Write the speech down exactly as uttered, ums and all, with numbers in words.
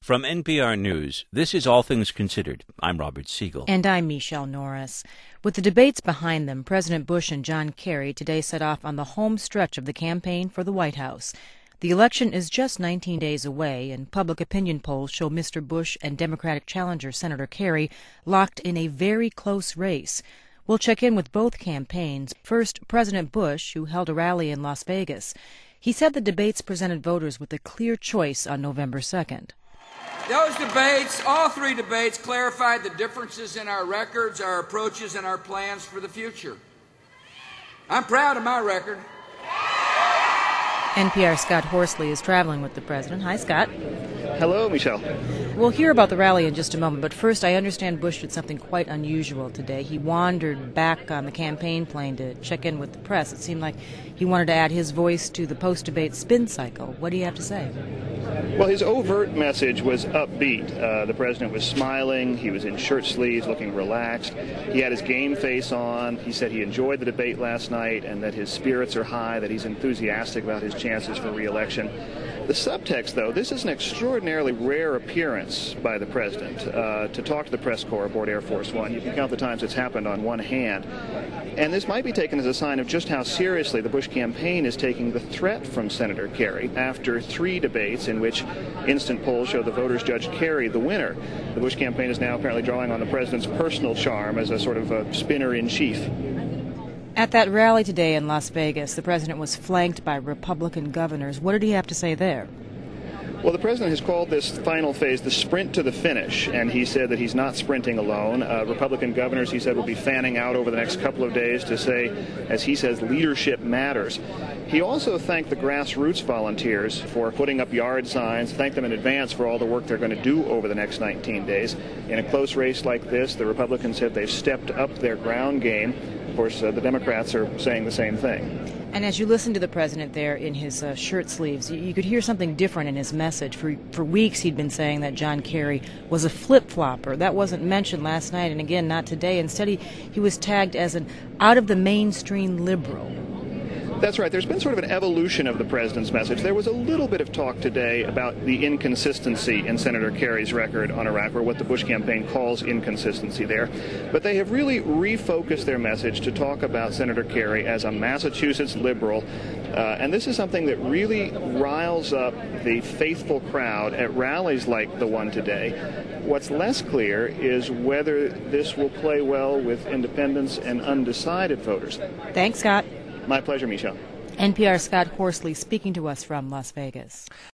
From N P R News, this is All Things Considered. I'm Robert Siegel. And I'm Michelle Norris. With the debates behind them, President Bush and John Kerry today set off on the home stretch of the campaign for the White House. The election is just nineteen days away, and public opinion polls show Mister Bush and Democratic challenger Senator Kerry locked in a very close race. We'll check in with both campaigns. First, President Bush, who held a rally in Las Vegas. He said the debates presented voters with a clear choice on November second. Those debates, all three debates, clarified the differences in our records, our approaches, and our plans for the future. I'm proud of my record. N P R's Scott Horsley is traveling with the president. Hi, Scott. Hello, Michelle. We'll hear about the rally in just a moment, but first I understand Bush did something quite unusual today. He wandered back on the campaign plane to check in with the press. It seemed like he wanted to add his voice to the post-debate spin cycle. What do you have to say? Well, his overt message was upbeat. Uh, the president was smiling. He was in shirt sleeves, looking relaxed. He had his game face on. He said he enjoyed the debate last night and that his spirits are high, that he's enthusiastic about his chances for re-election. The subtext, though, this is an extraordinarily rare appearance by the president uh, to talk to the press corps aboard Air Force One. You can count the times it's happened on one hand. And this might be taken as a sign of just how seriously the Bush campaign is taking the threat from Senator Kerry after three debates in which instant polls show the voters judged Kerry the winner. The Bush campaign is now apparently drawing on the president's personal charm as a sort of a spinner-in-chief. At that rally today in Las Vegas, the president was flanked by Republican governors. What did he have to say there? Well, the president has called this final phase the sprint to the finish, and he said that he's not sprinting alone. Uh, Republican governors, he said, will be fanning out over the next couple of days to say, as he says, leadership matters. He also thanked the grassroots volunteers for putting up yard signs, thanked them in advance for all the work they're going to do over the next nineteen days. In a close race like this, the Republicans said they've stepped up their ground game. Of course, uh, the Democrats are saying the same thing. And as you listen to the president there in his uh, shirt sleeves, you, you could hear something different in his message. For for weeks he'd been saying that John Kerry was a flip-flopper. That wasn't mentioned last night, and again, not today. Instead, he, he was tagged as an out-of-the-mainstream liberal. That's right. There's been sort of an evolution of the president's message. There was a little bit of talk today about the inconsistency in Senator Kerry's record on Iraq, or what the Bush campaign calls inconsistency there. But they have really refocused their message to talk about Senator Kerry as a Massachusetts liberal. Uh, and this is something that really riles up the faithful crowd at rallies like the one today. What's less clear is whether this will play well with independents and undecided voters. Thanks, Scott. My pleasure, Michelle. N P R's Scott Horsley speaking to us from Las Vegas.